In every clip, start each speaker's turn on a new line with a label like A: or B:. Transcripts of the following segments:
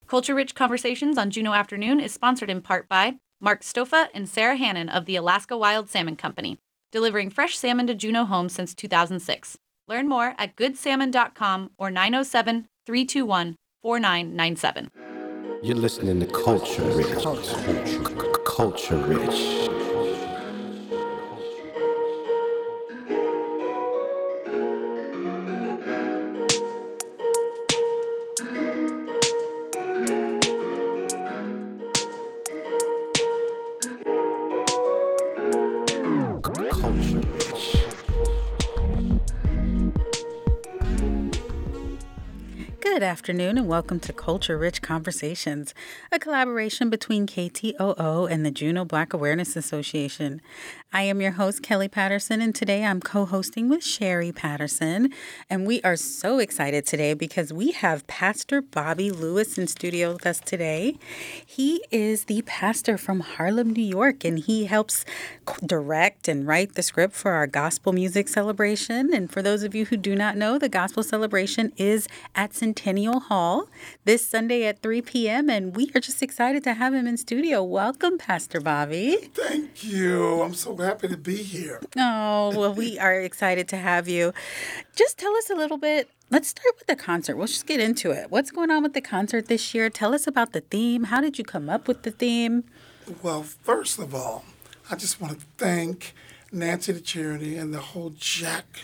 A: Culture Rich Conversations on Juneau Afternoon is sponsored in part by Mark Stofa and Sarah Hannon of the Alaska Wild Salmon Company, delivering fresh salmon to Juneau homes since 2006. Learn more at goodsalmon.com or 907-321-4997.
B: You're listening to Culture Rich. Culture Rich.
C: Good afternoon and welcome to Culture Rich Conversations, a collaboration between KTOO and the Juneau Black Awareness Association. I am your host, Kelly Patterson, and today I'm co-hosting with Sherry Patterson. And we are so excited today because we have Pastor Bobby Lewis in studio with us today. He is the pastor from Harlem, New York, and he helps direct and write the script for our gospel music celebration. And for those of you who do not know, the gospel celebration is at Centennial Hall this Sunday at 3 p.m. And we are just excited to have him in studio. Welcome, Pastor Bobby.
D: Thank you. I'm so happy to be here.
C: Oh, well, we are excited to have you. Just tell us a little bit. Let's start with the concert. We'll just get into it. What's going on with the concert this year? Tell us about the theme. How did you come up with the theme?
D: Well, first of all, I just want to thank Nancy the Charity and the whole Jack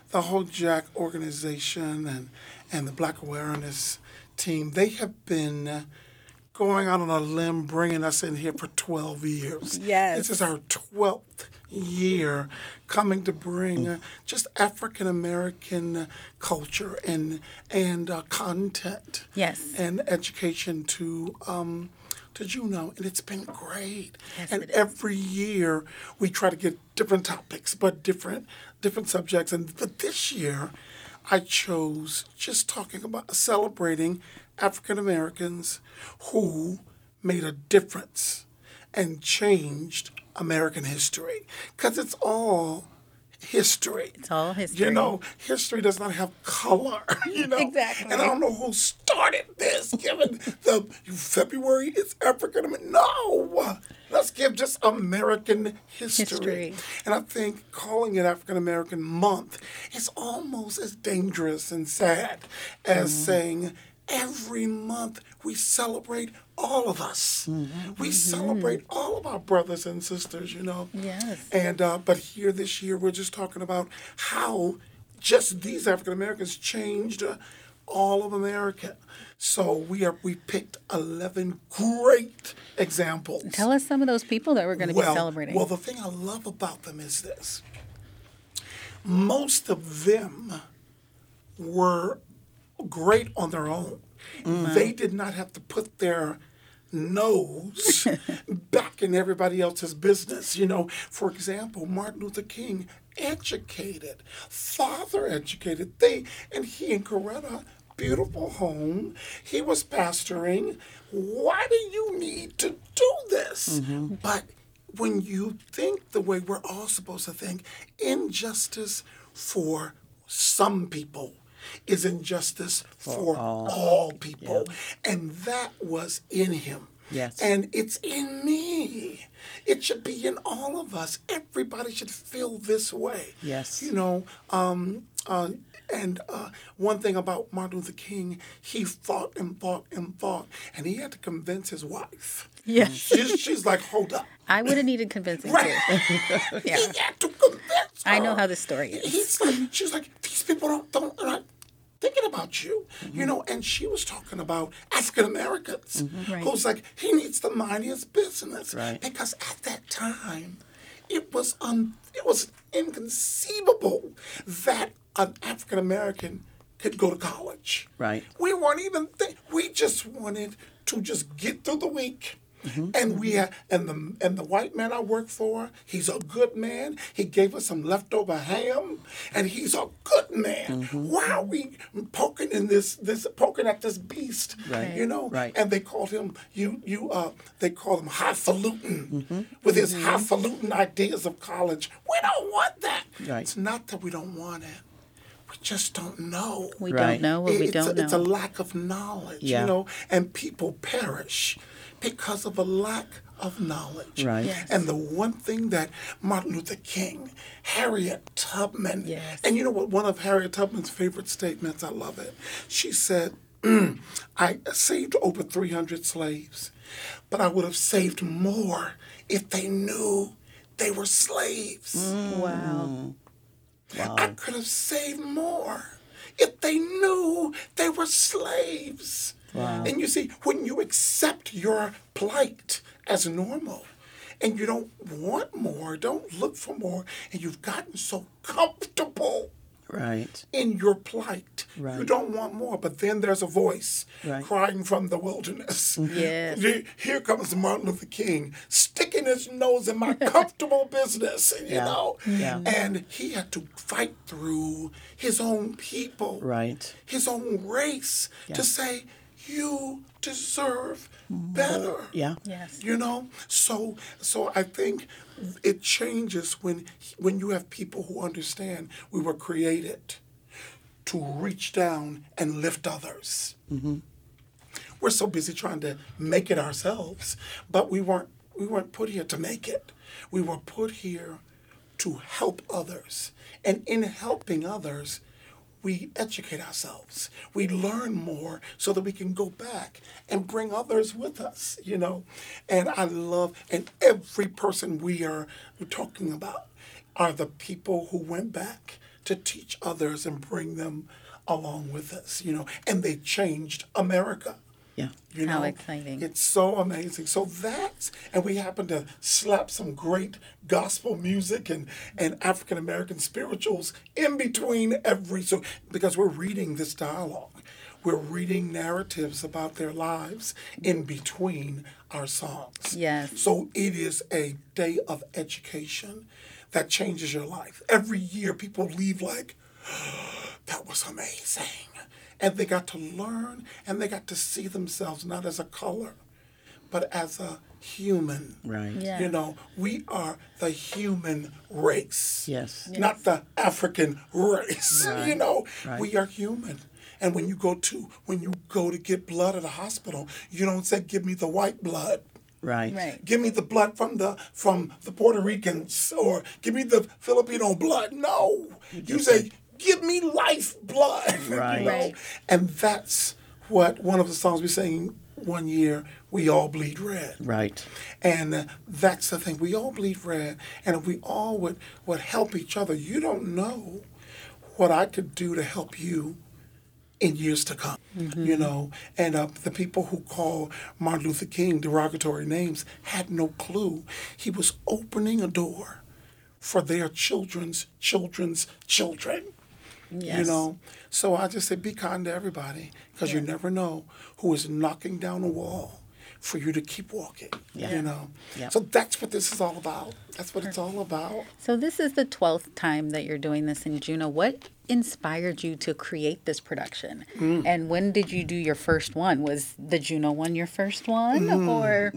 D: organization and the Black Awareness team. They have been going out on a limb, bringing us in here for 12 years.
C: Yes.
D: This is our 12th year coming to bring just African-American culture and content.
C: Yes.
D: And education to Juneau, and it's been great.
C: Yes,
D: and every year we try to get different topics, but different subjects. But this year, I chose just talking about celebrating African Americans who made a difference and changed American history, because it's all history.
C: It's all history.
D: You know, history does not have color, you know.
C: Exactly.
D: And I don't know who started this, given the February is African American. No! Let's give just American history. And I think calling it African American Month is almost as dangerous and sad as saying every month we celebrate all of us. We celebrate all of our brothers and sisters, you know.
C: Yes.
D: And but here this year we're just talking about how just these African Americans changed all of America. So we picked 11 great examples.
C: Tell us some of those people that we're going to be celebrating.
D: Well, the thing I love about them is this. Most of them were great on their own. They did not have to put their nose back in everybody else's business. You know, for example, Martin Luther King, educated, father educated. He and Coretta, beautiful home. He was pastoring. Why do you need to do this? But when you think the way we're all supposed to think, injustice for some people is injustice for all people. Yeah. And that was in him.
E: Yes.
D: And it's in me. It should be in all of us. Everybody should feel this way.
E: Yes.
D: You know, one thing about Martin Luther King, he fought and fought and fought, and he had to convince his wife.
C: Yes.
D: She's like, hold up.
C: I would have needed convincing
D: Right.
C: too. Yeah.
D: He had to convince her.
C: I know how the story is.
D: She's like, these people are not thinking about you, you know. And she was talking about African Americans,
C: Right.
D: who's like, he needs to mind his business,
E: Right.
D: because at that time, it was inconceivable that an African American could go to college.
E: Right.
D: We weren't even we just wanted to just get through the week. And we and the white man I work for, he's a good man. He gave us some leftover ham, and he's a good man. Why are we poking at this beast?
E: Right.
D: You know.
E: Right.
D: And they called him they called him highfalutin with his highfalutin ideas of college. We don't want that.
E: Right.
D: It's not that we don't want it. we just don't know.
C: We
E: Right.
C: don't know what we don't know.
D: It's a lack of knowledge,
E: Yeah.
D: you know, and people perish because of a lack of knowledge.
E: Right.
C: Yes.
D: And the one thing that Martin Luther King, Harriet Tubman,
C: Yes.
D: and you know what, one of Harriet Tubman's favorite statements, I love it. She said, I saved over 300 slaves, but I would have saved more if they knew they were slaves.
C: Wow.
D: I could have saved more if they knew they were slaves. And you see, when you accept your plight as normal and you don't want more, don't look for more, and you've gotten so comfortable
E: Right.
D: in your plight, you
E: Right.
D: don't want more. But then there's a voice
E: Right.
D: crying from the wilderness.
C: Yes.
D: Here comes Martin Luther King sticking his nose in my comfortable business, you
E: Yeah.
D: know.
E: Yeah.
D: And he had to fight through his own people,
E: Right.
D: his own race, to say, you deserve better.
E: Yeah.
C: Yes.
D: You know, so I think it changes when you have people who understand we were created to reach down and lift others. We're so busy trying to make it ourselves, but we weren't put here to make it. We were put here to help others, and in helping others, we educate ourselves. We learn more so that we can go back and bring others with us, you know. And I love, and every person we're talking about are the people who went back to teach others and bring them along with us, you know. And they changed America.
E: Yeah.
D: You
C: How
D: know,
C: exciting.
D: It's so amazing. So and we happen to slap some great gospel music and African American spirituals in between because we're reading this dialogue. We're reading narratives about their lives in between our songs.
C: Yes.
D: So it is a day of education that changes your life. Every year people leave like, that was amazing. And they got to learn and they got to see themselves not as a color, but as a human.
E: Right.
C: Yeah.
D: You know, we are the human race.
E: Yes.
D: Not the African race. You know,
E: Right.
D: we are human. And when you go to get blood at a hospital, you don't say, give me the white blood.
E: Right.
C: Right.
D: Give me the blood from the Puerto Ricans, or give me the Filipino blood. No. You say, give me life blood.
E: Right.
D: You know?
C: Right.
D: And that's what one of the songs we sang one year, We All Bleed Red.
E: Right.
D: And that's the thing. We all bleed red. And if we all would help each other, you don't know what I could do to help you in years to come, you know. And the people who call Martin Luther King derogatory names had no clue. He was opening a door for their children's children's children.
C: Yes.
D: You know, so I just say be kind to everybody, because you never know who is knocking down a wall for you to keep walking.
E: Yeah.
D: You know,
E: Yeah.
D: so that's what this is all about. That's what it's all about.
C: So this is the 12th time that you're doing this in Juneau. What inspired you to create this production? And when did you do your first one? Was the Juneau one your first one? Or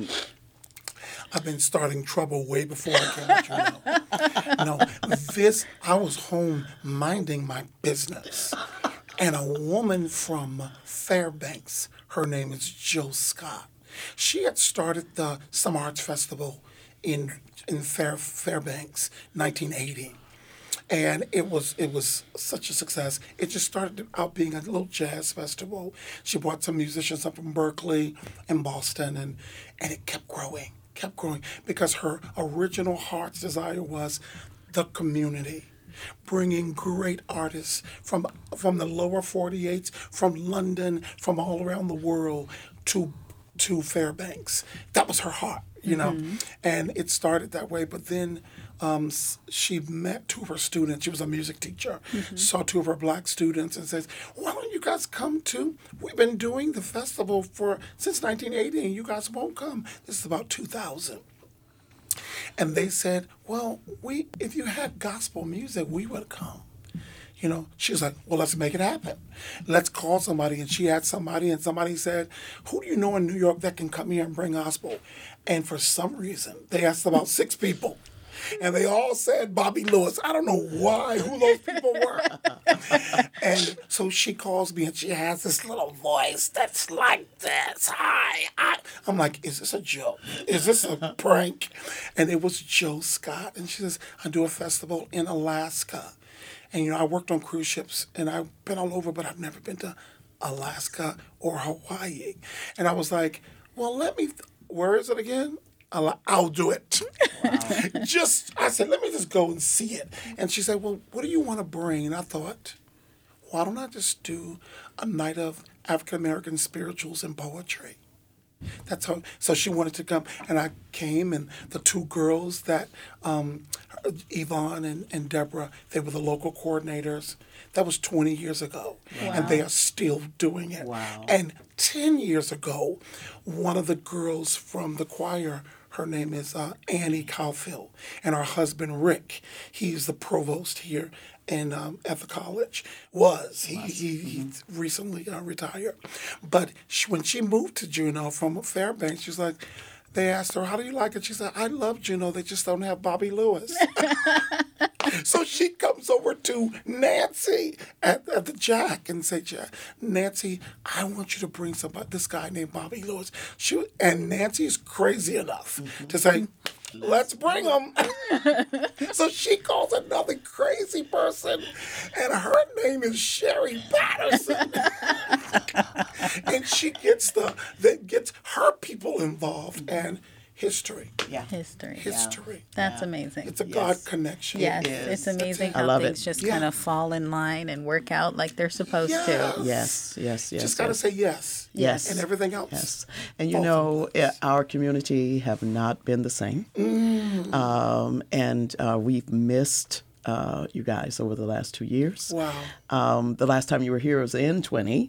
D: I've been starting trouble way before I came to Juneau. No, I was home minding my business, and a woman from Fairbanks, her name is Jill Scott, she had started the Summer Arts Festival in Fairbanks, 1980. And it was such a success. It just started out being a little jazz festival. She brought some musicians up from Berkeley and Boston, and it kept growing, because her original heart's desire was the community, bringing great artists from the lower 48s, from London, from all around the world to Fairbanks. That was her heart, you know. And it started that way, but then she met two of her students. She was a music teacher. Saw two of her black students and says, why don't you guys come too? We've been doing the festival since 1980 and you guys won't come. This is about 2000. And they said, well, if you had gospel music, we would come. You know, she was like, well, let's make it happen. Let's call somebody. And she had somebody, and somebody said, who do you know in New York that can come here and bring gospel? And for some reason, they asked about 6 people. And they all said Bobby Lewis. I don't know who those people were. And so she calls me and she has this little voice that's like this. Hi. I'm like, is this a joke? Is this a prank? And it was Joe Scott. And she says, I do a festival in Alaska. And, I worked on cruise ships and I've been all over, but I've never been to Alaska or Hawaii. And I was like, well, where is it again? I'll do it. Wow. I said, let me just go and see it. And she said, well, what do you want to bring? And I thought, why don't I just do a night of African-American spirituals and poetry? That's how. So she wanted to come, and I came, and the two girls that, Yvonne and Deborah, they were the local coordinators. That was 20 years ago, and they are still doing it.
E: Wow.
D: And 10 years ago, one of the girls from the choir, her name is Annie Caulfield, and her husband, Rick, he's the provost here at the college. He recently retired. But when she moved to Juneau from Fairbanks, she's like, they asked her, how do you like it? She said, I love Juneau. They just don't have Bobby Lewis. So she comes over to Nancy at the Jack and say, Nancy, I want you to bring this guy named Bobby Lewis. And Nancy's crazy enough to say, let's bring him. So she calls another crazy person, and her name is Sherry Patterson. And she gets her people involved and history.
E: Yeah.
C: History.
D: History.
C: That's amazing.
D: It's a God connection.
C: Yes,
E: Yes.
C: it's amazing
E: I
C: how
E: love
C: things
E: it.
C: just kind of fall in line and work out like they're supposed to.
E: Yes.
D: Just got to say yes.
E: Yes.
D: And everything else.
E: Yes. And
D: falls
E: our community have not been the same. And we've missed you guys over the last 2 years.
D: Wow.
E: The last time you were here was in 20.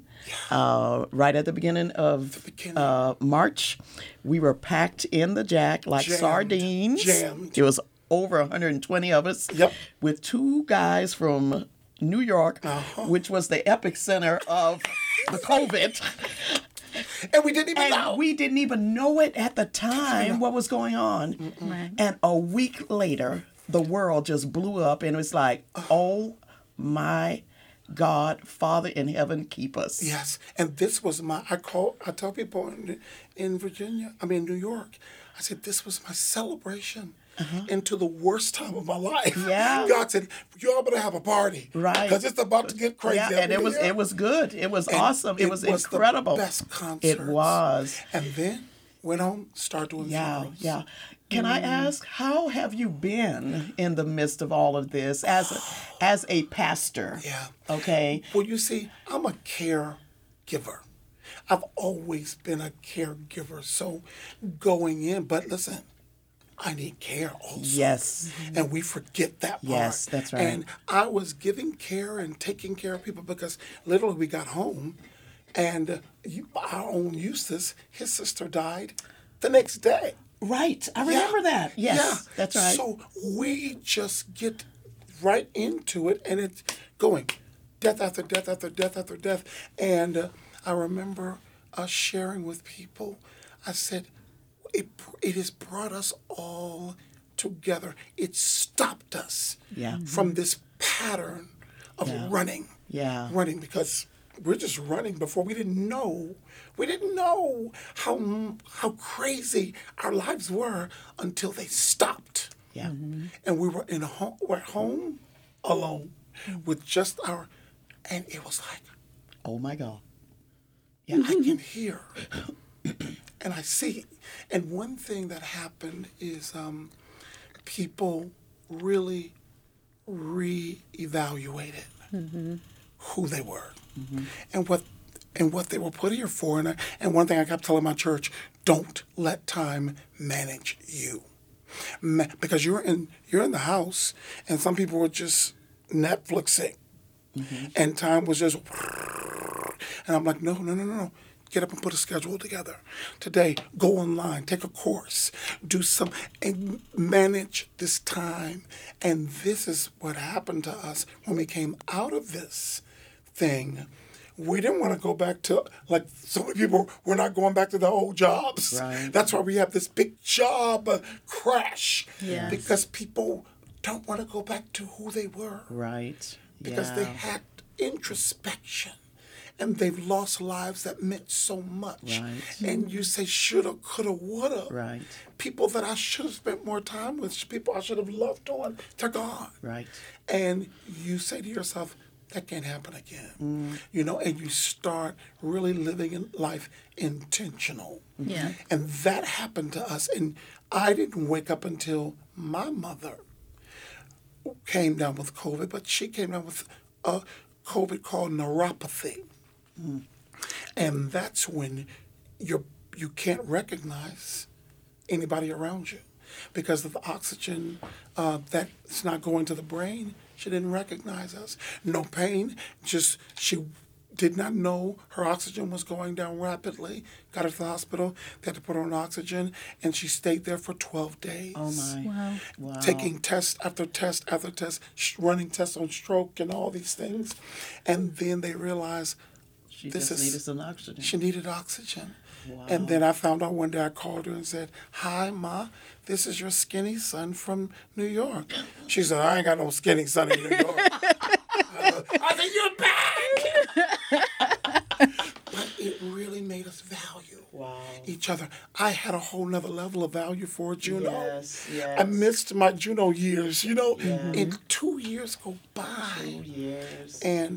E: Right at the beginning of March. We were packed in the Jack like sardines.
D: Jammed.
E: It was over 120 of us.
D: Yep.
E: With two guys from New York, which was the epicenter of the COVID.
D: And we didn't even know.
E: It at the time what was going on.
C: Right.
E: And a week later, the world just blew up and it was like, oh my God, Father in heaven, keep us.
D: Yes. And this was I tell people in New York, I said, this was my celebration into the worst time of my life.
E: Yeah.
D: God said, y'all better have a party.
E: Right.
D: Because it's about to get crazy.
E: Yeah, and it was good. It was awesome. It was incredible.
D: The best concert.
E: It was.
D: And then went home, started doing funerals.
E: Yeah. Can I ask, how have you been in the midst of all of this as a pastor?
D: Yeah.
E: Okay.
D: Well, you see, I'm a caregiver. I've always been a caregiver. So going in, but listen, I need care also.
E: Yes.
D: And we forget that part.
E: Yes, that's right.
D: And I was giving care and taking care of people because literally we got home and our own Eustace, his sister died the next day.
E: Right. I remember that. Yes.
D: Yeah.
E: That's right.
D: So we just get right into it and it's going death after death after death after death. And I remember sharing with people, I said, it has brought us all together. It stopped us from this pattern of running.
E: Yeah.
D: Running because we're just running before we didn't know. We didn't know how crazy our lives were until they stopped.
E: Yeah.
D: And we were we're at home alone with just and it was like,
E: Oh my God.
D: yeah, I can hear and I see. And one thing that happened is people really reevaluated who they were and what they were put here for. And one thing I kept telling my church, don't let time manage you. Because you're in the house and some people were just Netflixing and time was just, and I'm like, no. Get up and put a schedule together. Today, go online, take a course, do and manage this time. And this is what happened to us when we came out of this thing. we didn't want to go back to, like so many people, we're not going back to the old jobs.
E: Right.
D: That's why we have this big job crash.
C: Yes.
D: Because people don't want to go back to who they were.
E: Right.
D: Because they had introspection. And they've lost lives that meant so much.
E: Right.
D: And you say, shoulda, coulda, woulda.
E: Right.
D: People that I should have spent more time with, people I should have loved on, they're gone.
E: Right.
D: And you say to yourself, that can't happen again. You know, and you start really living in life intentional.
C: Yeah.
D: And that happened to us. And I didn't wake up until my mother came down with COVID, but she came down with a COVID called neuropathy. And that's when you can't recognize anybody around you because of the oxygen that's not going to the brain. She didn't recognize us. No pain, just she did not know her oxygen was going down rapidly. Got her to the hospital. They had to put her on oxygen, and she stayed there for 12 days.
E: Oh, my. Wow.
D: Taking test after test after test, running tests on stroke and all these things. And then they realized
E: She needed some oxygen.
D: she needed oxygen.
E: Wow.
D: And then I found out one day, I called her and said, "Hi, Ma, this is your skinny son from New York." She said, "I ain't got no skinny son in New York." I said, "You're back!" But it really made us value each other. I had a whole nother level of value for Juno.
E: Yes, yes.
D: I missed my Juno years, you know. And 2 years go by.
E: 2 years.
D: And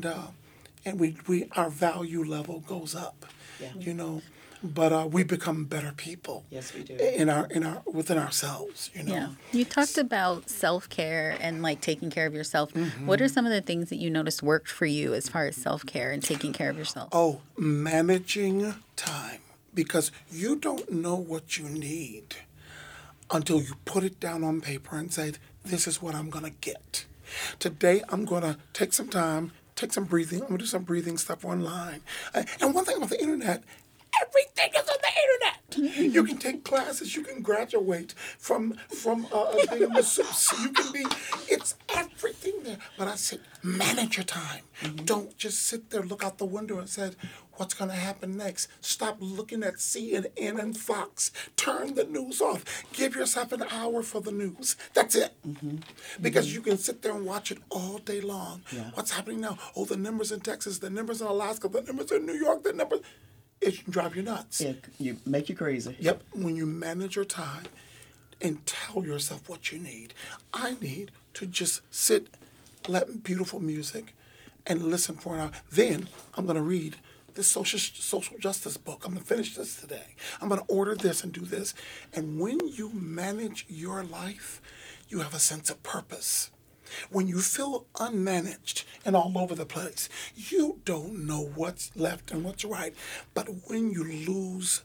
D: we our value level goes up, you know. But we become better people.
E: Yes, we do.
D: Within ourselves, you know.
C: Yeah. You talked about self-care and like taking care of yourself. What are some of the things that you noticed worked for you as far as self-care and taking care of yourself?
D: Oh, managing time. Because you don't know what you need until you put it down on paper and say, this is what I'm going to get. Today, I'm going to take some time, take some breathing. I'm going to do some breathing stuff online. And one thing about the internet, everything is on the internet. You can take classes. You can graduate from being a masseuse. You can be. It's everything there. But I said, manage your time. Don't just sit there, look out the window, and say, what's going to happen next? Stop looking at CNN and Fox. Turn the news off. Give yourself an hour for the news. That's it. Because you can sit there and watch it all day long.
E: Yeah.
D: What's happening now? Oh, the numbers in Texas, the numbers in Alaska, the numbers in New York, the numbers. It can drive you nuts.
E: You make you crazy.
D: Yep. When you manage your time and tell yourself what you need. I need to just sit, let beautiful music, and listen for an hour. Then I'm going to read this social justice book. I'm going to finish this today. I'm going to order this and do this. And when you manage your life, you have a sense of purpose. When you feel unmanaged and all over the place, you don't know what's left and what's right. But when you lose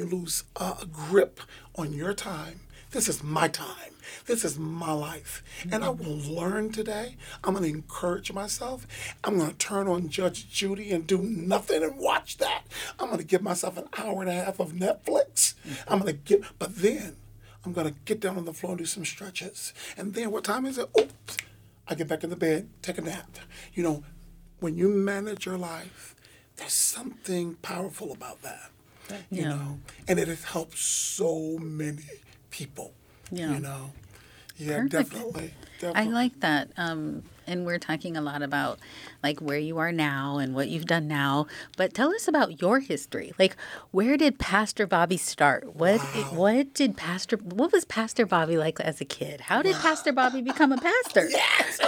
D: a grip on your time, this is my time. This is my life. And I will learn today. I'm going to encourage myself. I'm going to turn on Judge Judy and do nothing and watch that. I'm going to give myself an hour and a half of Netflix. But then I'm going to get down on the floor and do some stretches. And then what time is it? Oops. I get back in the bed, take a nap. You know, when you manage your life, there's something powerful about that. You know, and it has helped so many people.
C: Yeah.
D: You know. Yeah,
C: Perfect.
D: definitely.
C: I like that. And we're talking a lot about like where you are now and what you've done now. But tell us about your history. Like, where did Pastor Bobby start? What was Pastor Bobby like as a kid? How did Pastor Bobby become a pastor?
D: Yes.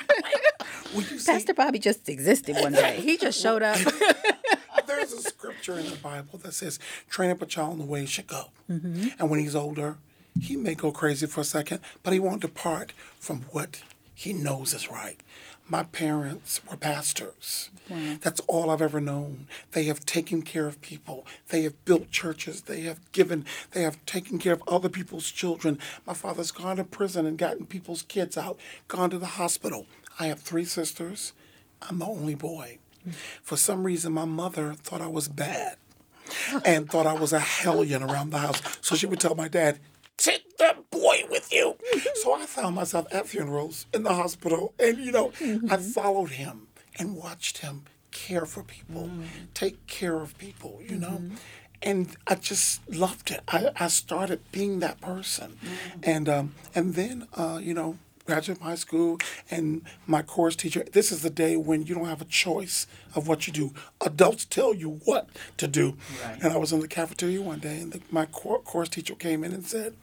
C: Pastor Bobby just existed one day. He just showed up.
D: There's a scripture in the Bible that says, train up a child in the way he should go. And when he's older, he may go crazy for a second, but he won't depart from what he knows is right. My parents were pastors. Wow. That's all I've ever known. They have taken care of people. They have built churches. They have taken care of other people's children. My father's gone to prison and gotten people's kids out, gone to the hospital. I have 3 sisters. I'm the only boy. For some reason, my mother thought I was bad and thought I was a hellion around the house. So she would tell my dad, take that boy with you. So I found myself at funerals in the hospital. And, you know, I followed him and watched him care for people, take care of people, you know. And I just loved it. I started being that person. And then, you know, graduated from high school, and my course teacher, this is the day when you don't have a choice of what you do. Adults tell you what to do. Right. And I was in the cafeteria one day, and my course teacher came in and said,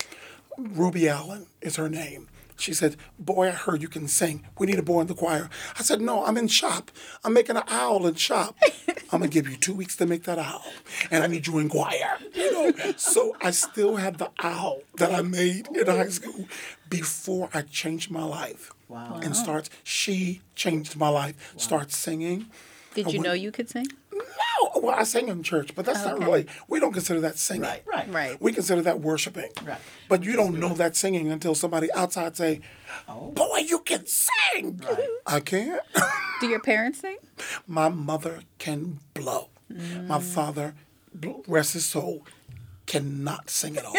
D: Ruby Allen is her name. She said, boy, I heard you can sing. We need a boy in the choir. I said, no, I'm in shop. I'm making an owl in shop. I'm going to give you 2 weeks to make that owl. And I need you in choir. You know? So I still had the owl that I made in high school before I changed my life.
E: Wow.
D: And she changed my life. Wow. Start singing.
C: Did you know you could sing?
D: No. Well, I sang in church, but that's not really, we don't consider that singing.
E: Right.
D: We consider that worshiping.
E: Right.
D: But you don't know that singing until somebody outside say, boy, you can sing. Right. I can't.
C: Do your parents sing?
D: My mother can blow. My father, rest his soul, cannot sing at all.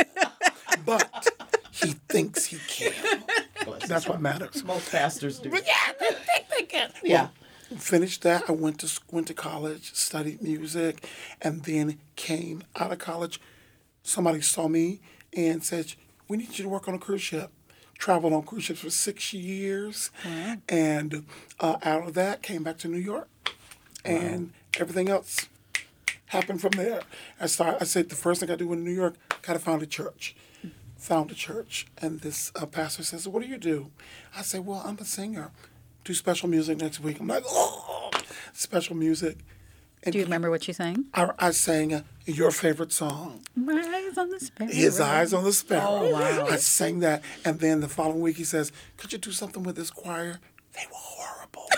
D: But he thinks he can. That's what matters.
E: Most pastors do.
D: But yeah, they think they can.
E: Yeah.
D: Finished that. I went to college, studied music, and then came out of college. Somebody saw me and said, we need you to work on a cruise ship. Traveled on cruise ships for 6 years. And out of that, came back to New York. And everything else happened from there. I said the first thing I do in New York, gotta found a church. Found a church. And this pastor says, what do you do? I say, well, I'm a singer. Do special music next week. I'm like, oh, special music. And
C: do you remember what you sang?
D: I sang your favorite song.
C: My Eyes on the Sparrow.
D: His Eyes on the Sparrow.
C: Oh, wow.
D: I sang that. And then the following week he says, could you do something with this choir? They were horrible.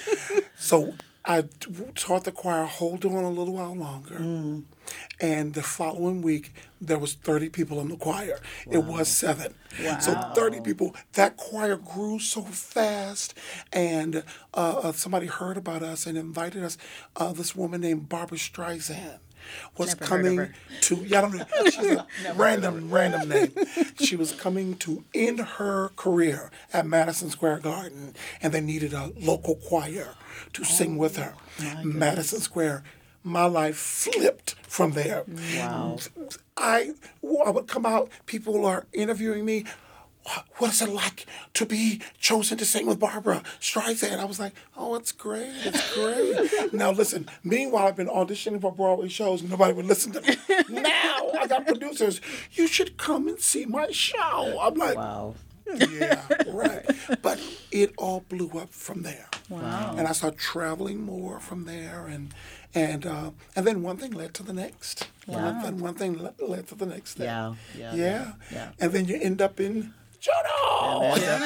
D: So I taught the choir, hold on a little while longer. And the following week, there was 30 people in the choir. Wow. It was 7. Wow. So 30 people. That choir grew so fast. And somebody heard about us and invited us. This woman named Barbara Streisand was coming to, I don't know, she's a random name. She was coming to end her career at Madison Square Garden. And they needed a local choir to sing with her. Madison Square. My life flipped from there.
E: Wow.
D: I would come out, people are interviewing me. What is it like to be chosen to sing with Barbara Streisand? I was like, oh, it's great. Now, listen, meanwhile, I've been auditioning for Broadway shows. Nobody would listen to me. Now, I got producers. You should come and see my show. I'm like,
E: wow.
D: Yeah, right. But it all blew up from there.
C: Wow.
D: And I started traveling more from there, and then one thing led to the next.
C: Wow.
D: And one thing led to the next thing.
E: Yeah.
D: And then you end up in Juno.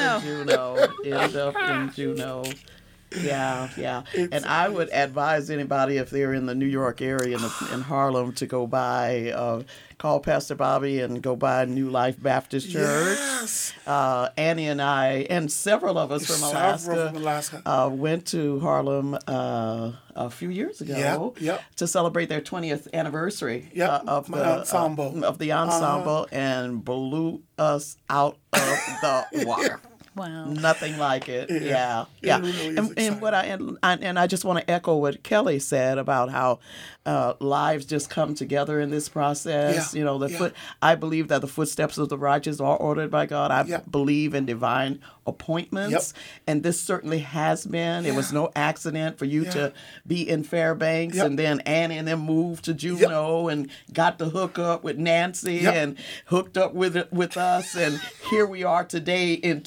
E: End up in Juno. Yeah. And I would advise anybody, if they're in the New York area in Harlem, to go by, call Pastor Bobby and go by New Life Baptist Church.
D: Yes.
E: Annie and I, and several of us from Alaska, went to Harlem a few years ago to celebrate their 20th anniversary of the ensemble, and blew us out of the water.
C: Wow.
E: Nothing like it. Yeah.
D: It really is
E: And I just want to echo what Kelly said about how lives just come together in this process.
D: Yeah.
E: You know, I believe that the footsteps of the righteous are ordered by God. I believe in divine appointments, and this certainly has been. It was no accident for you to be in Fairbanks, and then Annie and them moved to Juneau and got to hook up with Nancy and hooked up with us, and here we are today in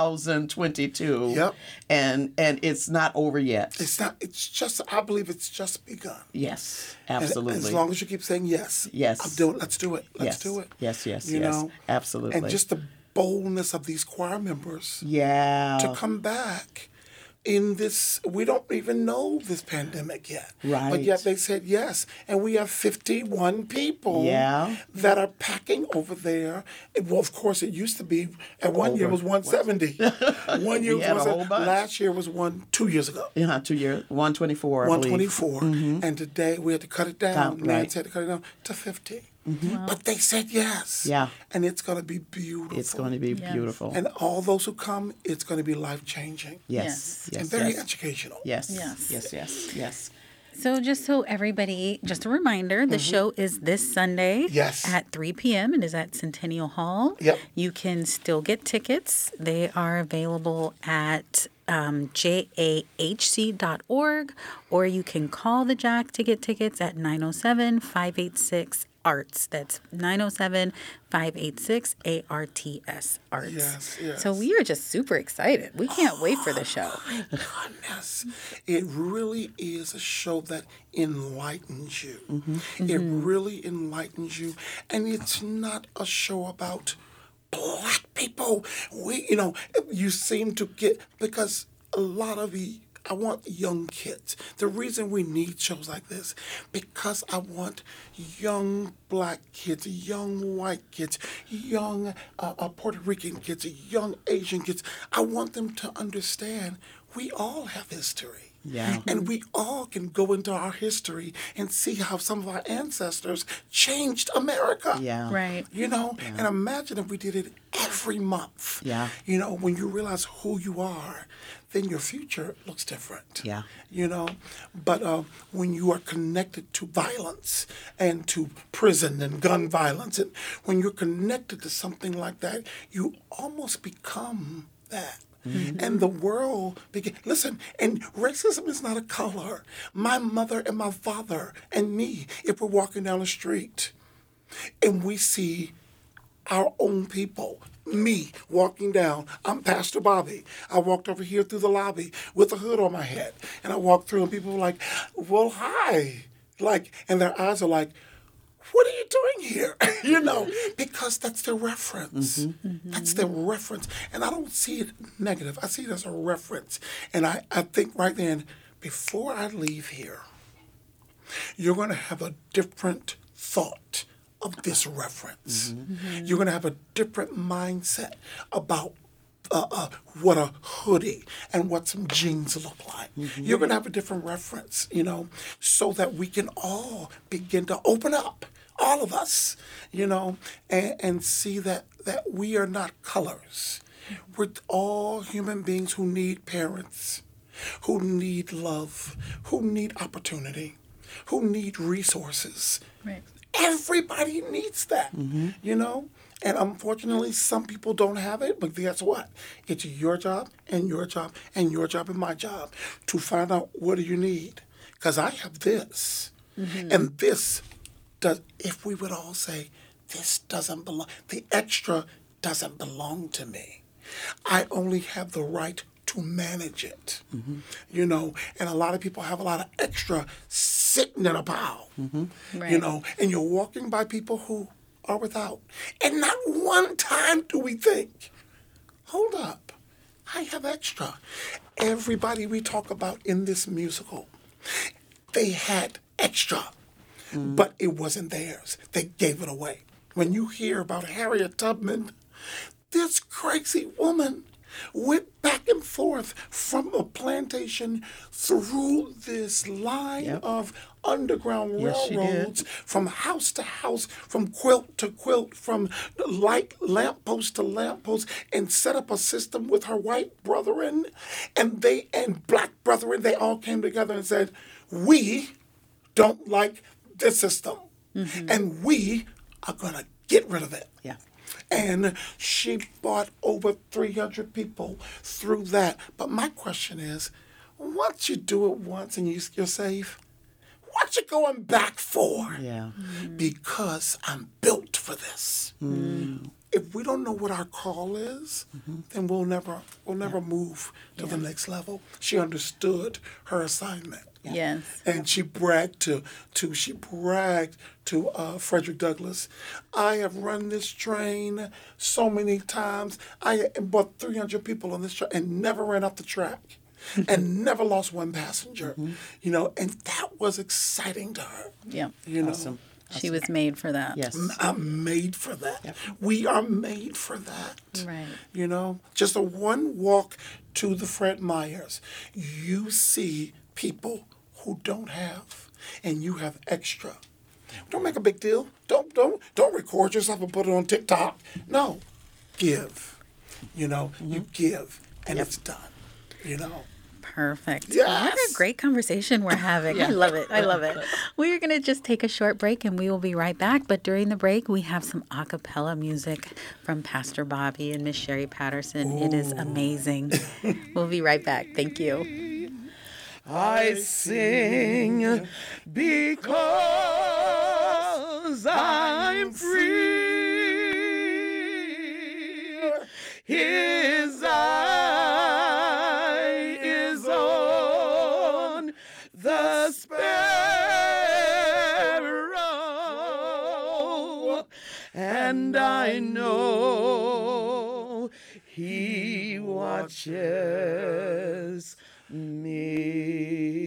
E: 2022. And it's not over yet.
D: It's not. It's just. I believe it's just begun.
E: Yes, absolutely.
D: And as long as you keep saying yes. I'm doing. Let's do it. Let's do it.
E: Yes.
D: You know,
E: absolutely.
D: And just the boldness of these choir members. To come back in this, we don't even know this pandemic yet.
E: Right.
D: But yet they said yes. And we have 51 people that are packing over there. Well, of course, it used to be, at one year it was 170. 1 year was 170. Last year was 2 years ago.
E: 2 years, 124,
D: 124. And today we had to cut it down. Nancy had to cut it down to 50. But they said yes.
E: Yeah.
D: And it's going to be beautiful.
E: It's going to be beautiful.
D: And all those who come, it's going to be life-changing.
E: Yes.
D: And very educational.
E: Yes.
C: Yes.
E: Yes. Yes. Yes.
C: So just so everybody, just a reminder, the show is this Sunday at 3 p.m. It is at Centennial Hall.
D: Yep.
C: You can still get tickets. They are available at jahc.org, or you can call the Jack to get tickets at 907-586-ARTS. That's 907-586-ARTS. ARTS.
D: Yes.
C: So we are just super excited. We can't wait for the show.
D: Goodness. It really is a show that enlightens you. It really enlightens you. And it's not a show about Black people. You seem to get, because a lot of I want young kids. The reason we need shows like this, because I want young Black kids, young white kids, young Puerto Rican kids, young Asian kids. I want them to understand we all have history.
E: Yeah.
D: And we all can go into our history and see how some of our ancestors changed America.
E: Yeah.
C: Right.
D: And imagine if we did it every month.
E: Yeah.
D: When you realize who you are, then your future looks different.
E: Yeah.
D: But when you are connected to violence and to prison and gun violence, and when you're connected to something like that, you almost become that. And the world listen, and racism is not a color. My mother and my father and me, if we're walking down the street and we see our own people, me walking down, I'm Pastor Bobby. I walked over here through the lobby with a hood on my head, and I walked through and people were like, well, hi. And their eyes are like, what are you doing here? Because that's their reference. That's their reference. And I don't see it negative. I see it as a reference. And I think right then, before I leave here, you're going to have a different thought of this reference. You're going to have a different mindset about what a hoodie and what some jeans look like. You're going to have a different reference, so that we can all begin to open up, all of us, and see that we are not colors. We're all human beings who need parents, who need love, who need opportunity, who need resources.
C: Right.
D: Everybody needs that, And unfortunately, some people don't have it, but guess what? It's your job and your job and your job and my job to find out what do you need. Because I have this, and this does, if we would all say, this doesn't belong, the extra doesn't belong to me. I only have the right to manage it, and a lot of people have a lot of extra sitting in a pile,
C: Right.
D: and you're walking by people who are without. And not one time do we think, hold up, I have extra. Everybody we talk about in this musical, they had extra, but it wasn't theirs. They gave it away. When you hear about Harriet Tubman, this crazy woman went back and forth from a plantation through this line of underground railroads, from house to house, from quilt to quilt, from lamppost to lamppost, and set up a system with her white brethren and black brethren. They all came together and said, we don't like this system, and we are going to get rid of it.
E: Yeah.
D: And she brought over 300 people through that. But my question is, once you do it once and you're safe, what you going back for?
E: Yeah.
D: Because I'm built for this. If we don't know what our call is, then we'll never move to the next level. She understood her assignment.
C: Yes.
D: And she bragged to Frederick Douglass, I have run this train so many times. I brought 300 people on this train and never ran off the track and never lost one passenger. And that was exciting to her.
C: Yeah.
E: Awesome.
C: She was made for that.
E: Yes.
D: I'm made for that. Yep. We are made for that.
C: Right.
D: Just a one walk to the Fred Meyers, you see people who don't have, and you have extra. Don't make a big deal. Don't record yourself and put it on TikTok. No, give. You give, and it's done.
C: Perfect.
D: Yes.
C: What a great conversation we're having. I love it. I love it. We're going to just take a short break and we will be right back. But during the break, we have some a cappella music from Pastor Bobby and Miss Sherry Patterson. Ooh. It is amazing. We'll be right back. Thank you.
E: I sing because I'm free. His eye is on the sparrow, and I know he watches me.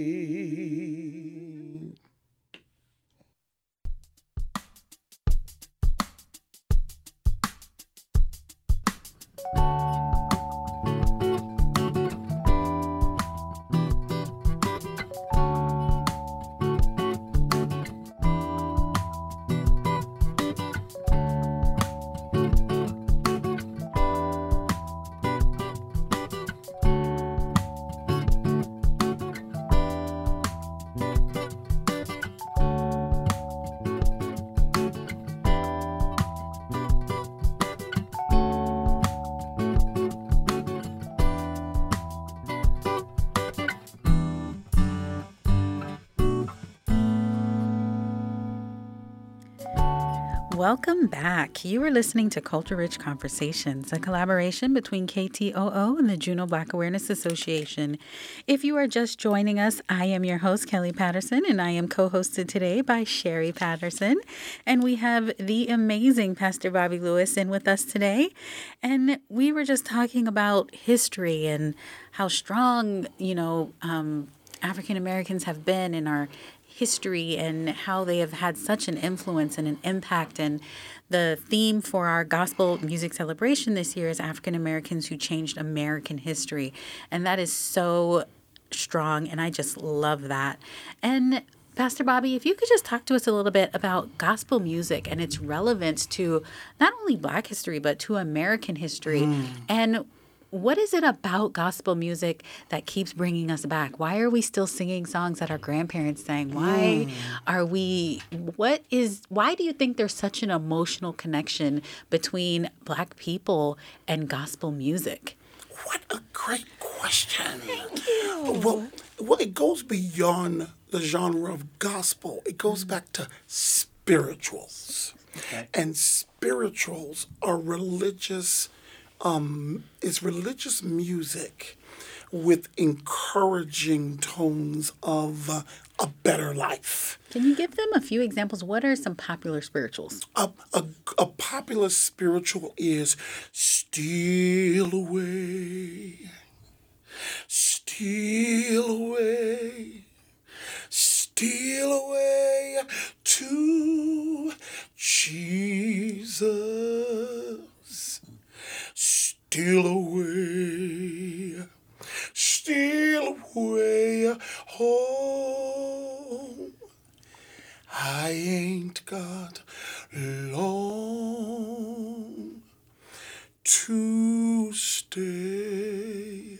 C: Welcome back. You are listening to Culture Rich Conversations, a collaboration between KTOO and the Juneau Black Awareness Association. If you are just joining us, I am your host, Kelly Patterson, and I am co-hosted today by Sherry Patterson. And we have the amazing Pastor Bobby Lewis in with us today. And we were just talking about history and how strong, African Americans have been in our history and how they have had such an influence and an impact. And the theme for our gospel music celebration this year is African Americans who changed American history. And that is so strong, and I just love that. And Pastor Bobby, if you could just talk to us a little bit about gospel music and its relevance to not only Black history, but to American history. And what is it about gospel music that keeps bringing us back? Why are we still singing songs that our grandparents sang? Why do you think there's such an emotional connection between Black people and gospel music?
D: What a great question.
C: Thank you.
D: Well, it goes beyond the genre of gospel. It goes back to spirituals. Okay. And spirituals are religious. It's religious music with encouraging tones of a better life.
C: Can you give them a few examples? What are some popular spirituals?
D: A popular spiritual is Steal Away, Steal Away, Steal Away to Jesus. Steal away home. I ain't got long to stay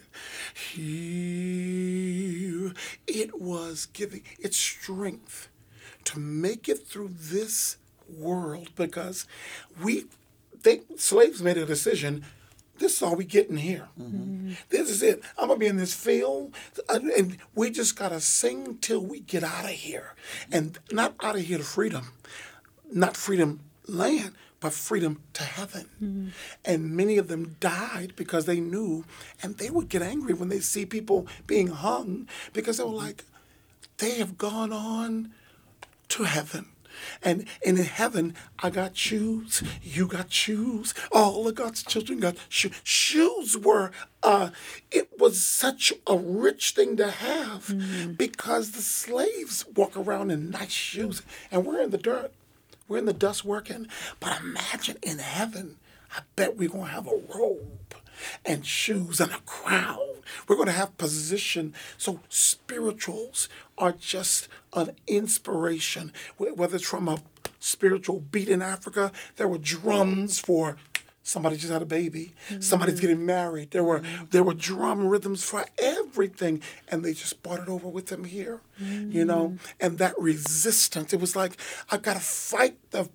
D: here. It was giving it strength to make it through this world, because we think slaves made a decision. This is all we getting here. Mm-hmm. This is it. I'm going to be in this field, and we just got to sing till we get out of here. And not out of here to freedom, not freedom land, but freedom to heaven. Mm-hmm. And many of them died because they knew, and they would get angry when they see people being hung, because they were like, they have gone on to heaven. And in heaven, I got shoes, you got shoes, all of God's children got shoes. Shoes were, it was such a rich thing to have, because the slaves walk around in nice shoes, and we're in the dirt, we're in the dust working. But imagine in heaven, I bet we're going to have a robe and shoes and a crown We're going to have position. So spirituals are just an inspiration, whether it's from a spiritual beat in Africa. There were drums for somebody just had a baby. Somebody's getting married. There were drum rhythms for everything, and they just brought it over with them here, you know. And that resistance, it was like I've got to fight the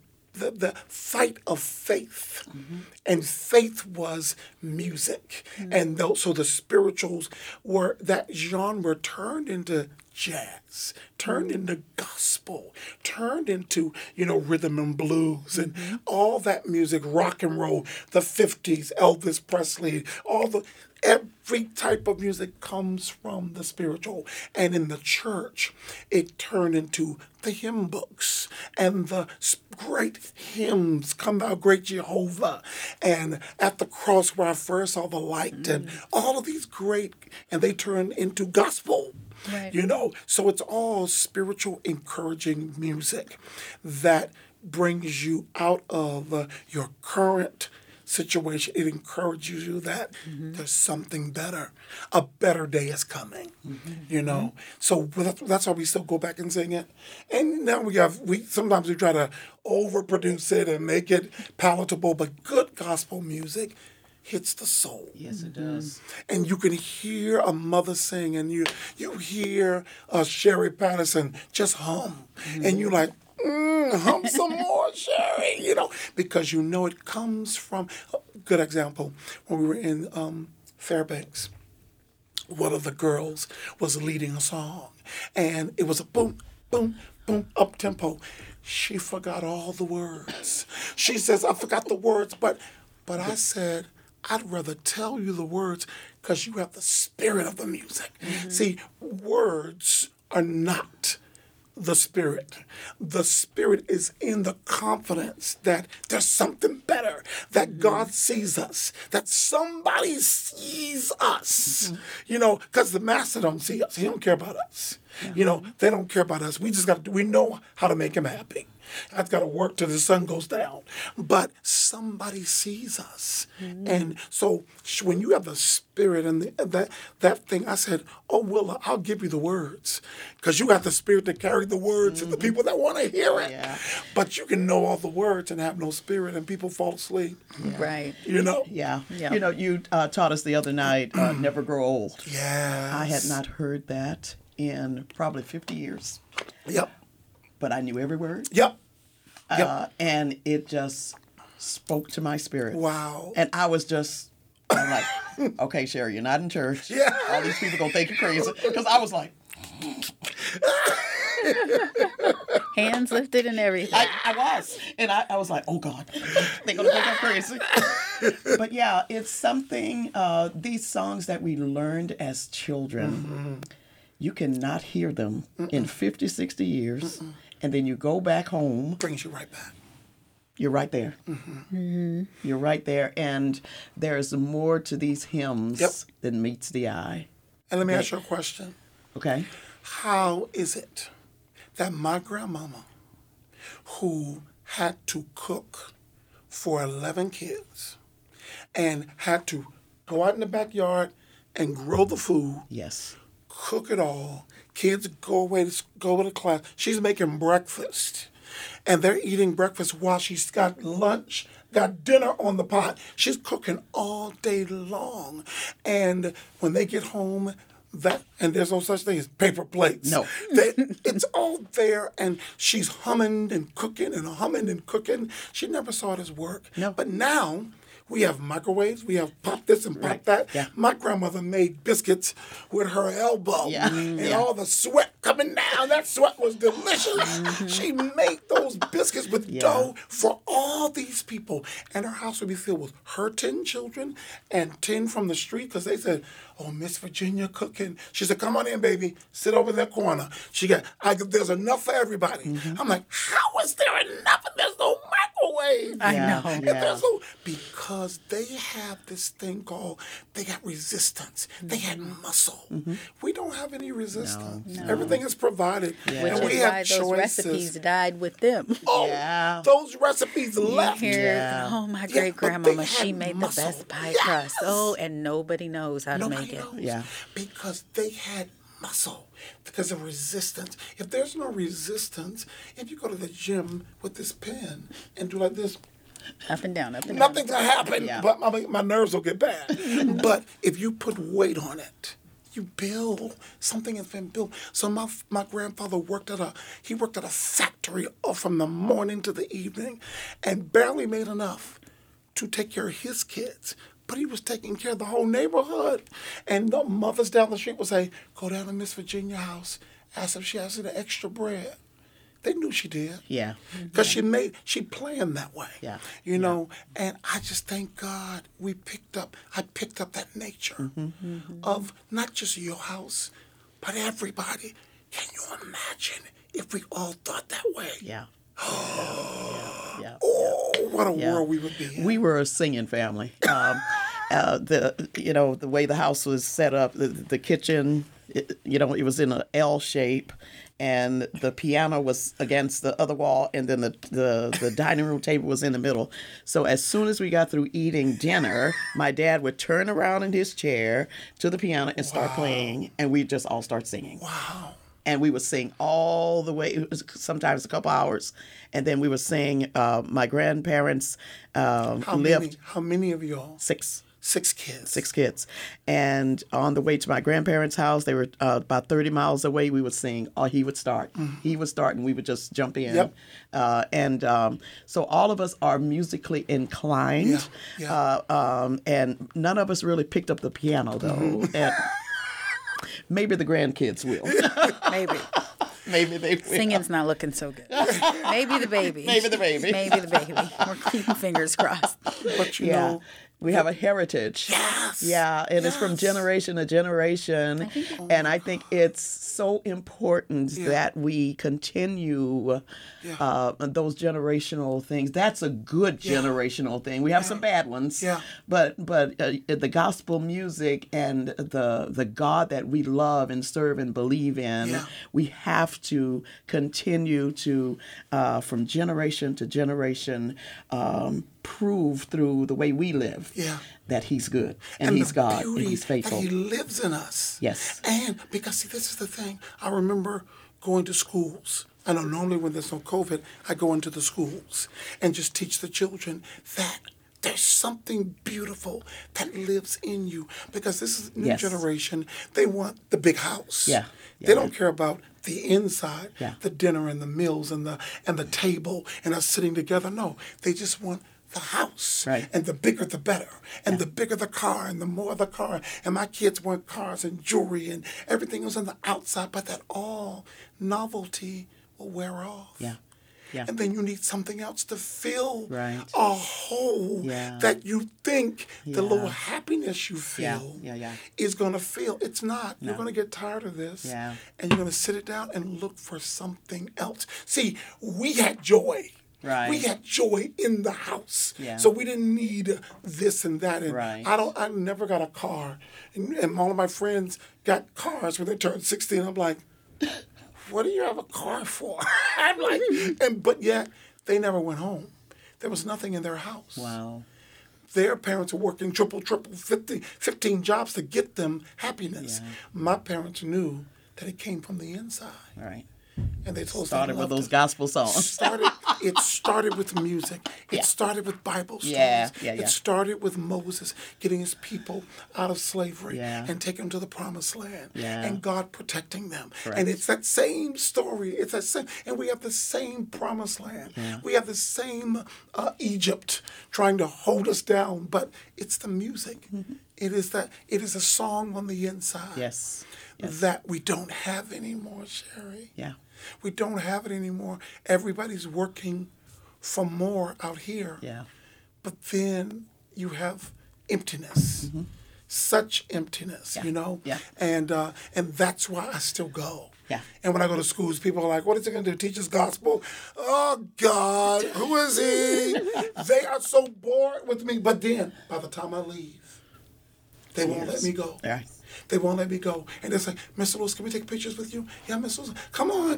D: fight of faith, and faith was music, and so the spirituals were that genre turned into jazz, turned into gospel, turned into, you know, rhythm and blues and all that music, rock and roll, the 50s, Elvis Presley, every type of music comes from the spiritual. And in the church, it turned into the hymn books and the great hymns, Come Thou Great Jehovah, and At the Cross Where I First Saw the Light, and all of these great, and they turned into gospel. Right. You know, so it's all spiritual, encouraging music that brings you out of your current situation. It encourages you that there's something better. A better day is coming, you know. So that's why we still go back and sing it. And now sometimes we try to overproduce it and make it palatable, but good gospel music hits the soul.
E: Yes, it does.
D: And you can hear a mother sing, and you hear Sherry Patterson just hum, and you're like, hum some more, Sherry, you know, because you know it comes from. Good example, when we were in Fairbanks, one of the girls was leading a song, and it was a boom, boom, boom, up tempo. She forgot all the words. She says, I forgot the words, but I said, I'd rather tell you the words because you have the spirit of the music. See, words are not the spirit. The spirit is in the confidence that there's something better, that God sees us, that somebody sees us. You know, because the master don't see us. He don't care about us. You know, they don't care about us. We just we know how to make him happy. I've got to work till the sun goes down. But somebody sees us. And so when you have the spirit and that thing, I said, oh, Willa, I'll give you the words. Because you got the spirit to carry the words to the people that want to hear it. Yeah. But you can know all the words and have no spirit, and people fall asleep.
C: Yeah. Right.
D: You know?
E: Yeah. You know, you taught us the other night, Never Grow Old.
D: Yes.
E: I had not heard that in probably 50 years.
D: Yep.
E: But I knew every word.
D: Yep.
E: And it just spoke to my spirit.
D: Wow.
E: And I'm like, okay, Sherry, you're not in church.
D: Yeah.
E: All these people going to think you're crazy. Because I was like.
C: Hands lifted and everything.
E: I was. And I was like, oh, God, they're going to think I'm crazy. But yeah, it's something, these songs that we learned as children, you cannot hear them in 50, 60 years. And then you go back home.
D: Brings you right back.
E: You're right there. You're right there. And there's more to these hymns than meets the eye.
D: And let me ask you a question.
E: Okay.
D: How is it that my grandmama, who had to cook for 11 kids and had to go out in the backyard and grow the food, cook it all, kids go to class, she's making breakfast, and they're eating breakfast while she's got lunch, got dinner on the pot. She's cooking all day long. And when they get home, and there's no such thing as paper plates.
E: No.
D: It's all there, and she's humming and cooking and humming and cooking. She never saw it as work.
E: No.
D: But now we have microwaves. We have pop this and pop that.
E: Yeah.
D: My grandmother made biscuits with her elbow. And all the sweat coming down. That sweat was delicious. She made those biscuits with dough for all these people. And her house would be filled with her 10 children and 10 from the street, because they said, oh, Miss Virginia cooking. She said, come on in, baby. Sit over in that corner. There's enough for everybody. I'm like, how is there enough? There's no microwave.
C: I know.
D: And there's no, because they have this thing called, they got resistance. They had muscle. We don't have any resistance.
C: No.
D: Everything is provided.
E: Yeah.
C: Which
D: And we
C: is
D: have
C: why those
D: choices.
C: recipes died with them.
D: Oh,
E: Yeah.
D: those recipes left.
C: Here,
E: Yeah.
C: oh, my
D: Yeah, but
C: great-grandmama,
D: they
C: she
D: had
C: made
D: muscle.
C: the best pie
D: Yes.
C: crust. Oh, and nobody knows how to
D: Nobody
C: make it.
D: knows.
E: Yeah.
D: Because they had muscle, because of resistance. If there's no resistance, if you go to the gym with this pen and do like this,
C: Up and down, up and down.
D: nothing's gonna happen,
E: Yeah.
D: but my nerves will get bad. But if you put weight on it, you build. Something has been built. So my grandfather worked at a factory from the morning to the evening, and barely made enough to take care of his kids. But he was taking care of the whole neighborhood. And the mothers down the street would say, go down to Miss Virginia's house, ask if she has any extra bread. They knew she did.
E: Yeah.
D: Because she planned that way.
E: Yeah.
D: You know, and I just thank God I picked up that nature of not just your house, but everybody. Can you imagine if we all thought that way?
E: Yeah. Yeah.
D: Oh, what a
E: Yeah.
D: world we would be in.
E: We were a singing family. The way the house was set up, the kitchen, it was in an L shape, and the piano was against the other wall, and then the dining room table was in the middle. So as soon as we got through eating dinner, my dad would turn around in his chair to the piano and start playing, and we'd just all start singing.
D: Wow.
E: And we would sing all the way, it was sometimes a couple hours. And then we would sing, my grandparents lived
D: How many of y'all?
E: 6
D: kids.
E: 6 kids. And on the way to my grandparents' house, they were about 30 miles away, we would sing, or he would start. He would start and we would just jump in.
D: Yep.
E: So all of us are musically inclined.
D: Yeah.
E: And none of us really picked up the piano, though. And maybe the grandkids will.
C: Maybe.
E: Maybe they will.
C: Singing's not looking so good. Maybe the baby.
E: Maybe the baby.
C: Maybe the baby. We're keeping fingers crossed.
D: But you
E: Yeah.
D: know,
E: We have a heritage.
D: Yes.
E: Yeah, and it's from
D: Yes.
E: generation to generation. And I think it's so important that we continue those generational things. That's a good generational thing. We have some bad ones.
D: Yeah.
E: But the gospel music and the God that we love and serve and believe in, we have to continue to, from generation to generation, prove through the way we live that he's good and he's
D: the
E: God
D: beauty
E: and he's faithful.
D: That he lives in us.
E: Yes.
D: And because, see, this is the thing. I remember going to schools. I know normally when there's no COVID, I go into the schools and just teach the children that there's something beautiful that lives in you. Because this is new generation. They want the big house.
E: Yeah.
D: They don't care about the inside,
E: Yeah.
D: the dinner and the meals and the table and us sitting together. No, they just want the house.
E: Right.
D: And the bigger the better. And the bigger the car and the more the car. And my kids want cars and jewelry and everything was on the outside, but that all novelty will wear off.
E: Yeah. Yeah.
D: And then you need something else to fill
E: Right.
D: a hole that you think the little happiness you feel
E: Yeah.
D: is going to fill. It's not. You're going to get tired of this.
E: Yeah.
D: And you're going to sit it down and look for something else. See, we had joy.
E: Right.
D: We had joy in the house.
E: Yeah.
D: So we didn't need this and that. And
E: Right.
D: I never got a car. And all of my friends got cars when they turned 16. I'm like, what do you have a car for? I'm like, but yet they never went home. There was nothing in their house.
E: Wow.
D: Their parents were working triple, 15 jobs to get them happiness.
E: Yeah.
D: My parents knew that it came from the inside.
E: All right.
D: And they told us
E: Started
D: they
E: with
D: loved
E: those
D: us.
E: gospel songs.
D: It started with music. It started with Bible stories.
E: Yeah.
D: It started with Moses getting his people out of slavery and taking them to the promised land.
E: Yeah.
D: And God protecting them.
E: Correct.
D: And it's that same story. It's that same, and we have the same promised land.
E: Yeah.
D: We have the same Egypt trying to hold us down, but it's the music.
E: Mm-hmm.
D: It is a song on the inside.
E: Yes.
D: That we don't have anymore, Sherry.
E: Yeah.
D: We don't have it anymore. Everybody's working for more out here.
E: Yeah.
D: But then you have emptiness. Such emptiness, you know?
E: Yeah.
D: And that's why I still go.
E: Yeah.
D: And when I go to schools, people are like, what is he going to do, teach us gospel? Oh, God, who is he? They are so bored with me. But then, by the time I leave, they won't let me go.
E: Yeah.
D: They won't let me go. And it's like, Mr. Lewis, can we take pictures with you? Yeah, Mr. Lewis, come on.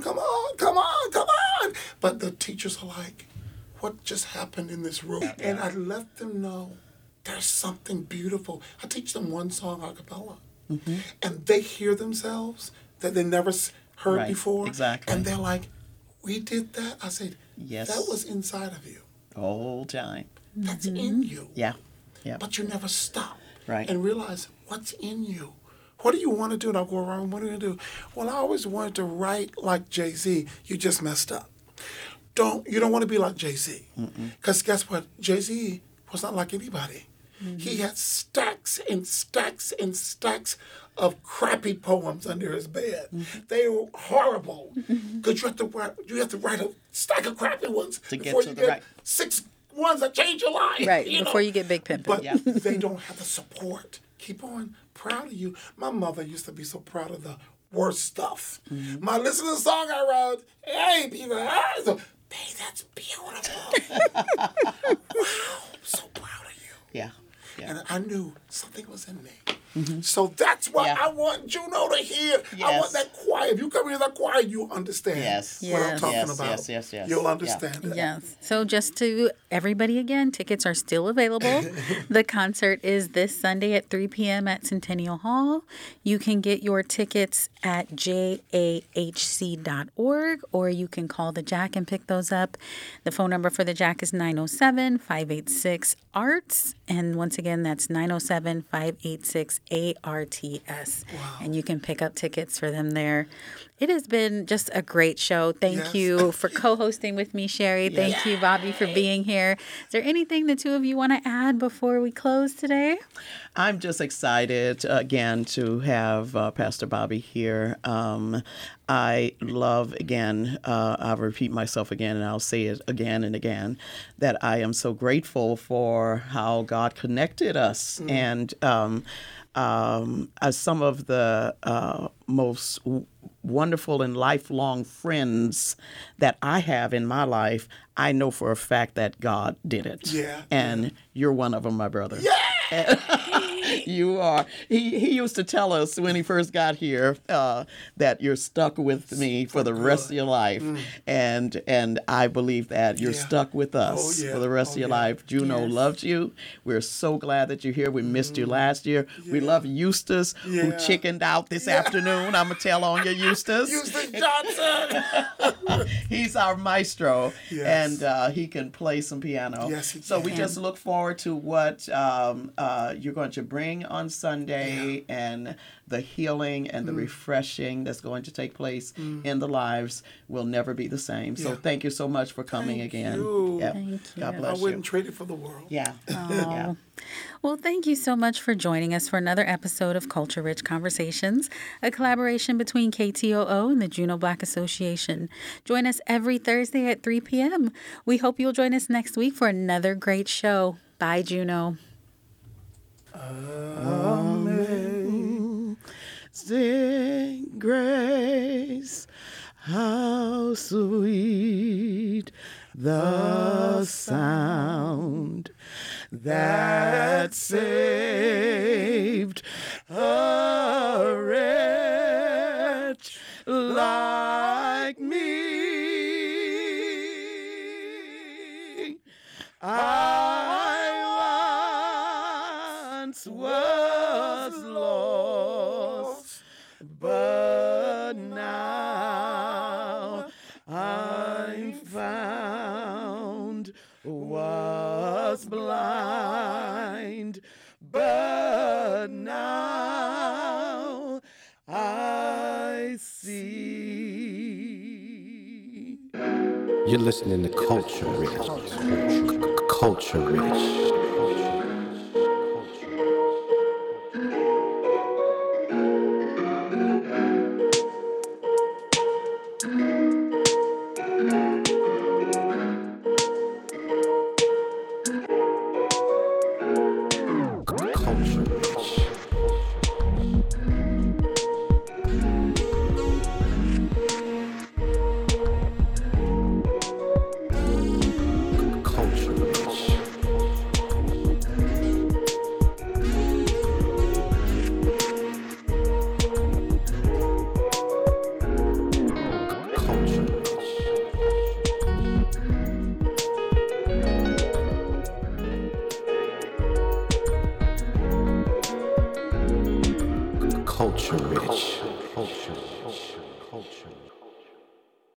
D: But the teachers are like, what just happened in this room? Yeah. And I let them know there's something beautiful. I teach them one song a cappella. Mm-hmm. And they hear themselves that they never heard before.
E: Exactly.
D: And they're like, we did that? I said,
E: yes.
D: That was inside of you.
E: The whole time.
D: That's in you.
E: Yeah. Yeah.
D: But you never stop.
E: Right.
D: And realize what's in you. What do you want to do? And I'll go around, what are you going to do? Well, I always wanted to write like Jay-Z. You just messed up. You don't want to be like Jay-Z. Because guess what? Jay-Z was not like anybody. Mm-hmm. He had stacks and stacks and stacks of crappy poems under his bed. Mm-hmm. They were horrible. Because you have to write a stack of crappy ones before you get 6 ones that change your life.
C: Right, before you get Big Pimpin'.
D: But they don't have the support. Keep on. Proud of you. My mother used to be so proud of the worst stuff. Mm-hmm. My listen to the song I wrote. Hey, people. Hey, that's beautiful. Wow. I'm so proud of you.
E: Yeah.
D: And I knew something was in me. Mm-hmm. So that's what I want Juno to hear. Yes. I want that choir. If you come here that choir, you'll understand what I'm talking about.
E: Yes.
D: You'll understand it.
C: Yes. So just to everybody again, tickets are still available. The concert is this Sunday at 3 p.m. at Centennial Hall. You can get your tickets at jahc.org, or you can call the Jack and pick those up. The phone number for the Jack is 907-586-ARTS. And once again, that's 907-586-ARTS. Wow. And you can pick up tickets for them there. It has been just a great show. Thank you for co-hosting with me, Sherry. Thank you, Bobby, for being here. Is there anything the two of you want to add before we close today?
E: I'm just excited, again, to have Pastor Bobby here. I love, again, I'll repeat myself again, and I'll say it again and again, that I am so grateful for how God connected us. And as some of the most wonderful and lifelong friends that I have in my life, I know for a fact that God did it.
D: Yeah.
E: And you're one of them, my brother.
D: Yeah.
E: You are. He used to tell us when he first got here that you're stuck with me for the rest of your life. And I believe that you're stuck with us for the rest of your life. Juno loves you. We're so glad that you're here. We missed you last year. We love Eustace, who chickened out this afternoon. I'm going to tell on you, Eustace.
D: Eustace Johnson.
E: He's our maestro, and he can play some piano.
D: Yes, he can.
E: So we just look forward to what you're going to bring on Sunday and the healing and the refreshing that's going to take place in the lives will never be the same. So thank you so much for coming again.
C: Thank you.
E: God bless you.
D: I wouldn't trade it for the world.
E: Yeah.
C: Yeah. Well, thank you so much for joining us for another episode of Culture Rich Conversations, a collaboration between KTOO and the Juneau Black Association. Join us every Thursday at 3 p.m. We hope you'll join us next week for another great show. Bye, Juneau.
E: Amazing grace, how sweet the sound that saved a wretch like me. I once was lost, but now I'm found. Was blind, but now I see.
B: You're listening to Culture Rich. Culture Rich. culture rich. Culture.